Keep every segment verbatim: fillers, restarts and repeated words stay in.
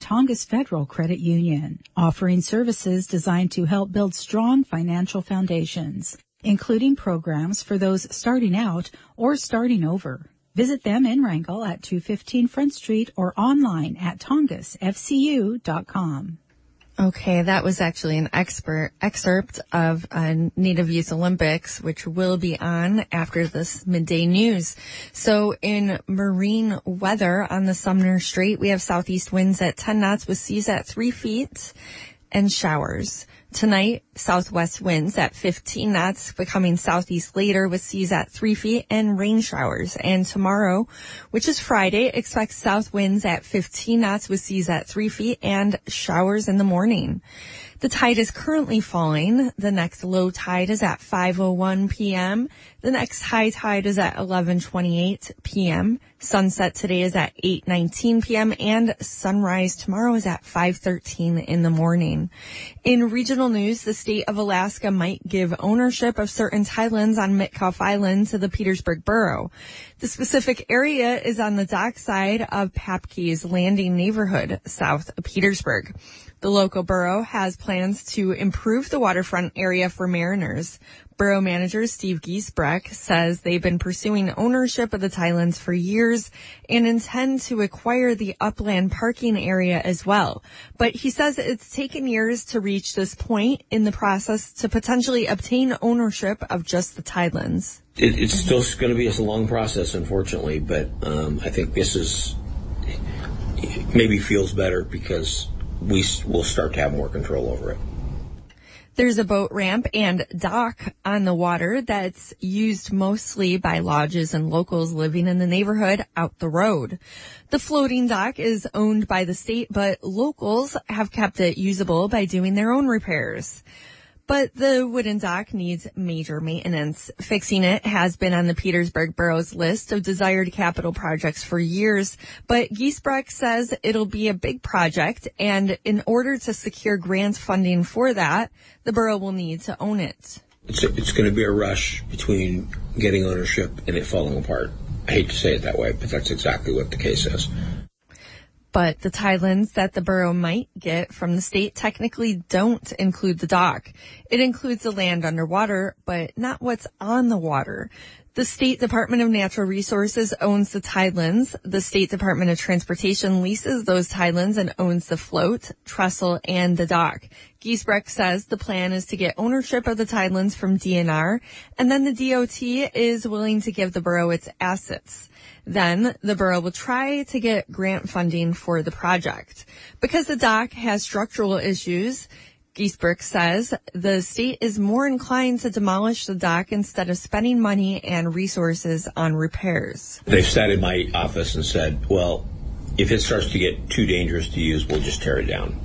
Tongass Federal Credit Union, offering services designed to help build strong financial foundations, including programs for those starting out or starting over. Visit them in Wrangell at two fifteen Front Street or online at tongass f c u dot com. Okay, that was actually an expert excerpt of uh, Native Youth Olympics, which will be on after this midday news. So in marine weather on the Sumner Strait, we have southeast winds at ten knots with seas at three feet and showers. Tonight, southwest winds at fifteen knots, becoming southeast later with seas at three feet and rain showers. And tomorrow, which is Friday, expect south winds at fifteen knots with seas at three feet and showers in the morning. The tide is currently falling. The next low tide is at five oh one p.m. The next high tide is at eleven twenty-eight p.m. Sunset today is at eight nineteen p.m. and sunrise tomorrow is at five thirteen in the morning. In regional news, the state of Alaska might give ownership of certain tidelands on Mitkof Island to the Petersburg Borough. The specific area is on the dockside of Papke's Landing neighborhood, south of Petersburg. The local borough has plans to improve the waterfront area for mariners. Borough manager Steve Giesbrecht says they've been pursuing ownership of the tidelands for years and intend to acquire the upland parking area as well. But he says it's taken years to reach this point in the process to potentially obtain ownership of just the tidelands. It, it's still going to be a long process, unfortunately, but um, I think this is maybe feels better because we will start to have more control over it. There's a boat ramp and dock on the water that's used mostly by lodges and locals living in the neighborhood out the road. The floating dock is owned by the state, but locals have kept it usable by doing their own repairs. But the wooden dock needs major maintenance. Fixing it has been on the Petersburg Borough's list of desired capital projects for years, but Giesbrecht says it'll be a big project, and in order to secure grant funding for that, the borough will need to own it. It's, it's going to be a rush between getting ownership and it falling apart. I hate to say it that way, but that's exactly what the case is. But the tidelands that the borough might get from the state technically don't include the dock. It includes the land underwater, but not what's on the water. The State Department of Natural Resources owns the tidelands. The State Department of Transportation leases those tidelands and owns the float, trestle, and the dock. Giesbrecht says the plan is to get ownership of the tidelands from D N R, and then the D O T is willing to give the borough its assets. Then the borough will try to get grant funding for the project. Because the dock has structural issues, Giesbrecht says the state is more inclined to demolish the dock instead of spending money and resources on repairs. They've sat in my office and said, well, if it starts to get too dangerous to use, we'll just tear it down.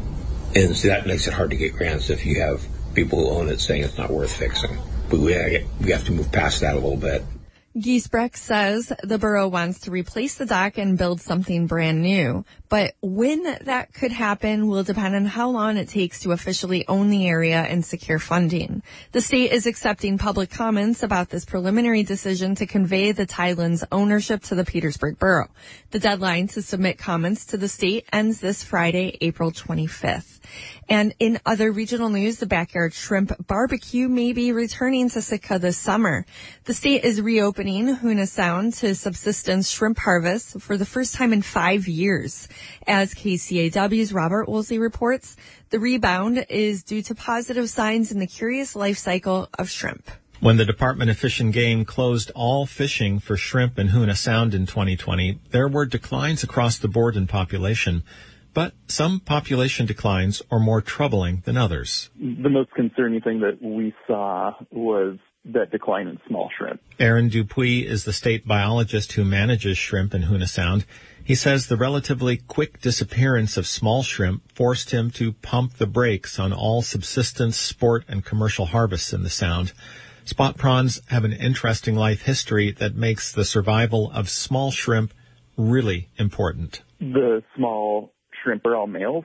And so that makes it hard to get grants if you have people who own it saying it's not worth fixing. But we have to move past that a little bit. Giesbrecht says the borough wants to replace the dock and build something brand new. But when that could happen will depend on how long it takes to officially own the area and secure funding. The state is accepting public comments about this preliminary decision to convey the tidelands ownership to the Petersburg Borough. The deadline to submit comments to the state ends this Friday, April twenty-fifth. And in other regional news, the Backyard Shrimp Barbecue may be returning to Sitka this summer. The state is reopening Hoonah Sound to subsistence shrimp harvest for the first time in five years. As K C A W's Robert Woolsey reports, the rebound is due to positive signs in the curious life cycle of shrimp. When the Department of Fish and Game closed all fishing for shrimp in Hoonah Sound in twenty twenty, there were declines across the board in population. But some population declines are more troubling than others. The most concerning thing that we saw was that decline in small shrimp. Aaron Dupuis is the state biologist who manages shrimp in Hoonah Sound. He says the relatively quick disappearance of small shrimp forced him to pump the brakes on all subsistence, sport, and commercial harvests in the Sound. Spot prawns have an interesting life history that makes the survival of small shrimp really important. The small shrimp are all males,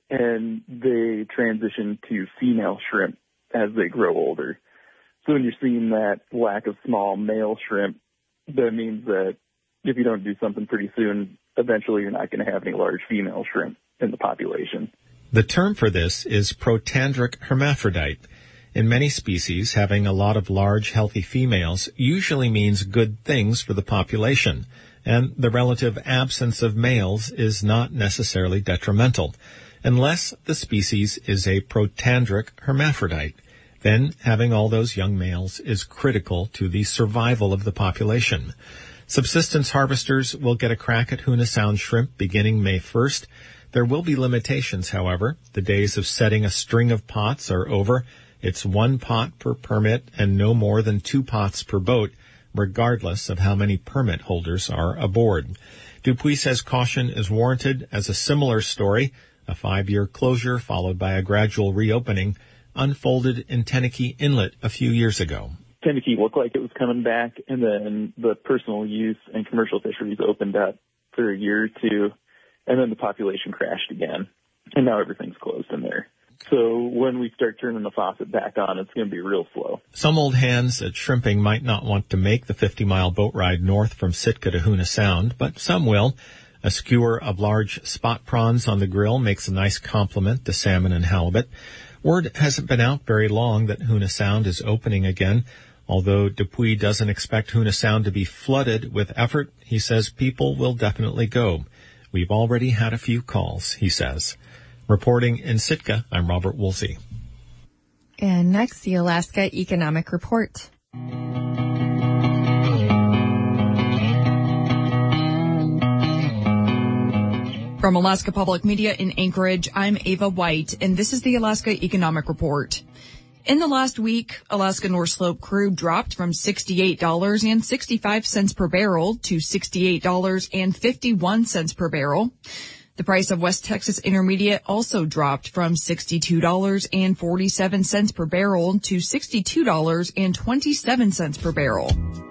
and they transition to female shrimp as they grow older. So when you're seeing that lack of small male shrimp, that means that if you don't do something pretty soon, eventually you're not going to have any large female shrimp in the population. The term for this is protandric hermaphrodite. In many species, having a lot of large, healthy females usually means good things for the population, and the relative absence of males is not necessarily detrimental, unless the species is a protandric hermaphrodite. Then having all those young males is critical to the survival of the population. Subsistence harvesters will get a crack at Hoonah Sound shrimp beginning May first. There will be limitations, however. The days of setting a string of pots are over. It's one pot per permit and no more than two pots per boat, regardless of how many permit holders are aboard. Dupuis says caution is warranted as a similar story, a five-year closure followed by a gradual reopening, unfolded in Tenakee Inlet a few years ago. Tenakee looked like it was coming back, and then the personal use and commercial fisheries opened up for a year or two, and then the population crashed again, and now everything's closed in there. So when we start turning the faucet back on, it's going to be real slow. Some old hands at shrimping might not want to make the fifty-mile boat ride north from Sitka to Hoonah Sound, but some will. A skewer of large spot prawns on the grill makes a nice complement to salmon and halibut. Word hasn't been out very long that Hoonah Sound is opening again. Although Dupuis doesn't expect Hoonah Sound to be flooded with effort, he says people will definitely go. We've already had a few calls, he says. Reporting in Sitka, I'm Robert Woolsey. And next, the Alaska Economic Report. From Alaska Public Media in Anchorage, I'm Ava White, and this is the Alaska Economic Report. In the last week, Alaska North Slope crude dropped from sixty-eight dollars and sixty-five cents per barrel to sixty-eight dollars and fifty-one cents per barrel. The price of West Texas Intermediate also dropped from sixty-two dollars and forty-seven cents per barrel to sixty-two dollars and twenty-seven cents per barrel.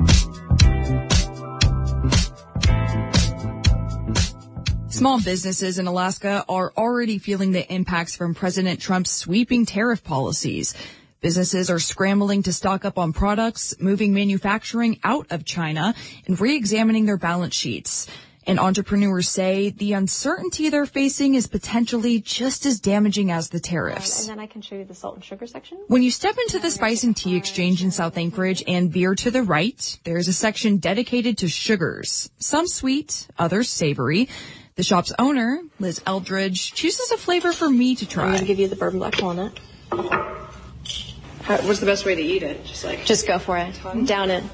Small businesses in Alaska are already feeling the impacts from President Trump's sweeping tariff policies. Businesses are scrambling to stock up on products, moving manufacturing out of China, and re-examining their balance sheets. And entrepreneurs say the uncertainty they're facing is potentially just as damaging as the tariffs. And then I can show you the salt and sugar section. When you step into the Spice and Tea Exchange in South Anchorage and veer to the right, there's a section dedicated to sugars. Some sweet, others savory. The shop's owner, Liz Eldridge, chooses a flavor for me to try. I'm going to give you the bourbon black walnut. How, what's the best way to eat it? Just like Just go for it. Tongue? Down it.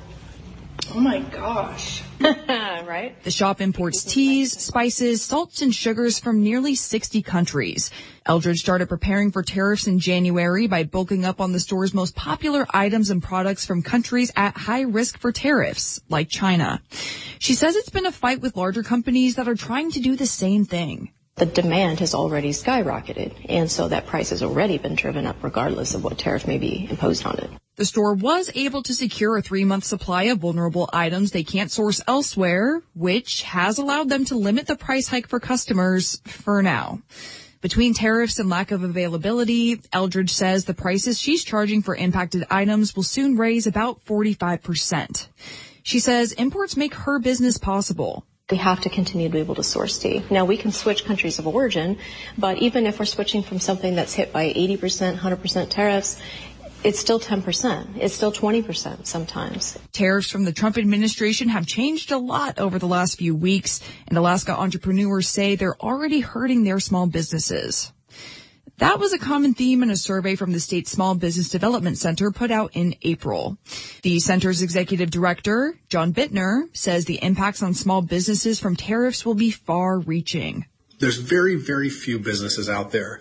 Oh my gosh. Right? The shop imports teas, spices, salts, and sugars from nearly sixty countries. Eldridge started preparing for tariffs in January by bulking up on the store's most popular items and products from countries at high risk for tariffs, like China. She says it's been a fight with larger companies that are trying to do the same thing. The demand has already skyrocketed, and so that price has already been driven up regardless of what tariff may be imposed on it. The store was able to secure a three-month supply of vulnerable items they can't source elsewhere, which has allowed them to limit the price hike for customers for now. Between tariffs and lack of availability, Eldridge says the prices she's charging for impacted items will soon raise about forty-five percent. She says imports make her business possible. We have to continue to be able to source tea. Now, we can switch countries of origin, but even if we're switching from something that's hit by eighty percent, one hundred percent tariffs, it's still ten percent. It's still twenty percent sometimes. Tariffs from the Trump administration have changed a lot over the last few weeks, and Alaska entrepreneurs say they're already hurting their small businesses. That was a common theme in a survey from the state Small Business Development Center put out in April. The center's executive director, John Bittner, says the impacts on small businesses from tariffs will be far-reaching. There's very, very few businesses out there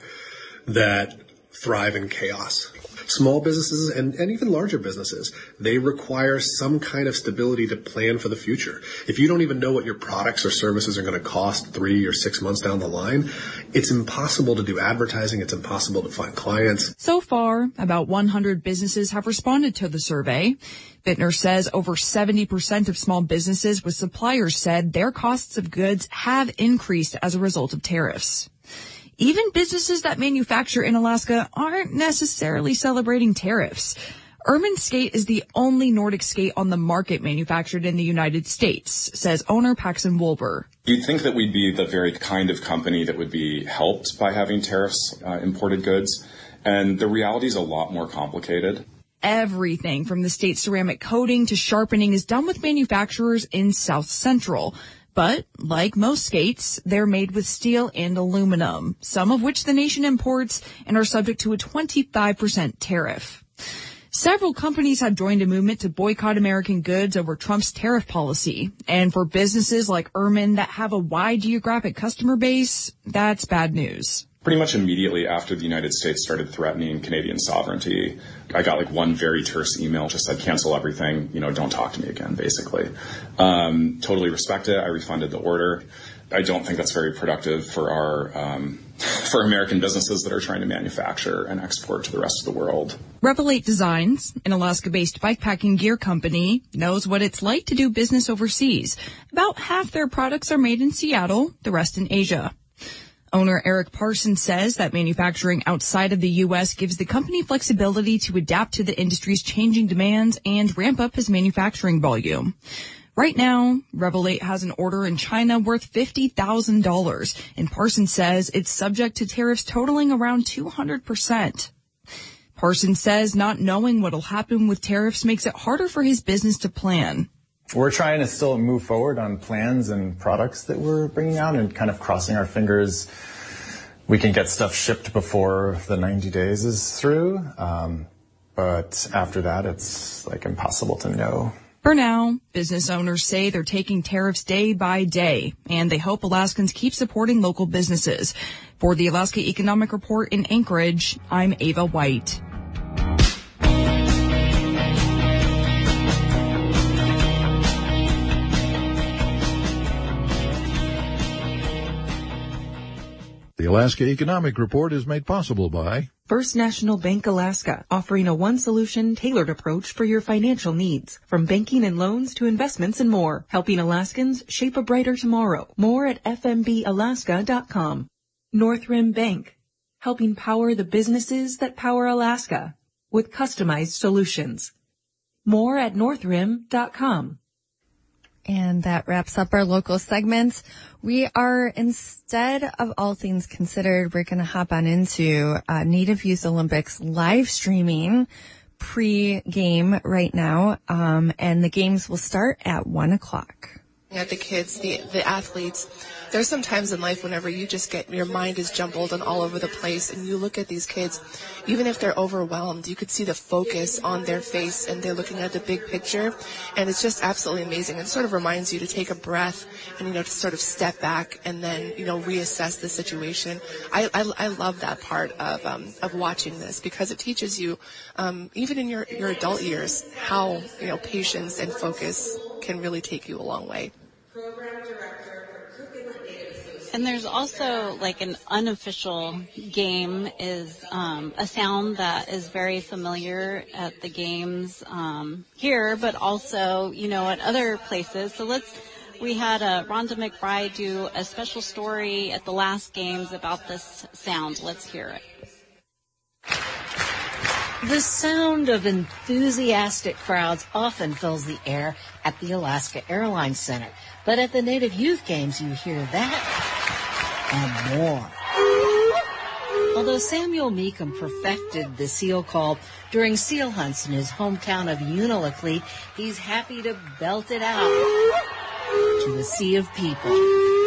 that thrive in chaos. Small businesses and, and even larger businesses, they require some kind of stability to plan for the future. If you don't even know what your products or services are going to cost three or six months down the line, it's impossible to do advertising. It's impossible to find clients. So far, about one hundred businesses have responded to the survey. Bittner says over seventy percent of small businesses with suppliers said their costs of goods have increased as a result of tariffs. Even businesses that manufacture in Alaska aren't necessarily celebrating tariffs. Ermin Skate is the only Nordic skate on the market manufactured in the United States, says owner Paxton Wolber. You'd think that we'd be the very kind of company that would be helped by having tariffs, uh, imported goods, and the reality is a lot more complicated. Everything from the Skate ceramic coating to sharpening is done with manufacturers in South Central. But, like most skates, they're made with steel and aluminum, some of which the nation imports and are subject to a twenty-five percent tariff. Several companies have joined a movement to boycott American goods over Trump's tariff policy. And for businesses like Ermin that have a wide geographic customer base, that's bad news. Pretty much immediately after the United States started threatening Canadian sovereignty, I got like one very terse email, just said, cancel everything, you know, don't talk to me again, basically. Um, totally respect it. I refunded the order. I don't think that's very productive for our, um, for American businesses that are trying to manufacture and export to the rest of the world. Rebel eight Designs, an Alaska-based bikepacking gear company, knows what it's like to do business overseas. About half their products are made in Seattle, the rest in Asia. Owner Eric Parsons says that manufacturing outside of the U S gives the company flexibility to adapt to the industry's changing demands and ramp up his manufacturing volume. Right now, Rebel eight has an order in China worth fifty thousand dollars, and Parsons says it's subject to tariffs totaling around two hundred percent. Parsons says not knowing what'll happen with tariffs makes it harder for his business to plan. We're trying to still move forward on plans and products that we're bringing out and kind of crossing our fingers we can get stuff shipped before the ninety days is through. Um, but after that, it's like impossible to know. For now, business owners say they're taking tariffs day by day, and they hope Alaskans keep supporting local businesses. For the Alaska Economic Report in Anchorage, I'm Ava White. The Alaska Economic Report is made possible by First National Bank Alaska, offering a one-solution tailored approach for your financial needs. From banking and loans to investments and more, helping Alaskans shape a brighter tomorrow. More at f m b alaska dot com. Northrim Bank, helping power the businesses that power Alaska with customized solutions. More at northrim dot com. And that wraps up our local segments. We are, instead of All Things Considered, we're going to hop on into uh, Native Youth Olympics live streaming pre-game right now. Um, and the games will start at one o'clock. At the kids, the the athletes, there's some times in life whenever you just get, your mind is jumbled and all over the place, and you look at these kids, even if they're overwhelmed, you could see the focus on their face, and they're looking at the big picture, and it's just absolutely amazing. It sort of reminds you to take a breath and, you know, to sort of step back and then, you know, reassess the situation. I I, I love that part of um, of watching this, because it teaches you, um, even in your, your adult years, how, you know, patience and focus can really take you a long way. And there's also like an unofficial game is um, a sound that is very familiar at the games um, here, but also, you know, at other places. So let's, we had uh, Rhonda McBride do a special story at the last games about this sound. Let's hear it. The sound of enthusiastic crowds often fills the air at the Alaska Airlines Center. But at the Native Youth Games, you hear that and more. Although Samuel Meekum perfected the seal call during seal hunts in his hometown of Unalakleet, he's happy to belt it out to a sea of people.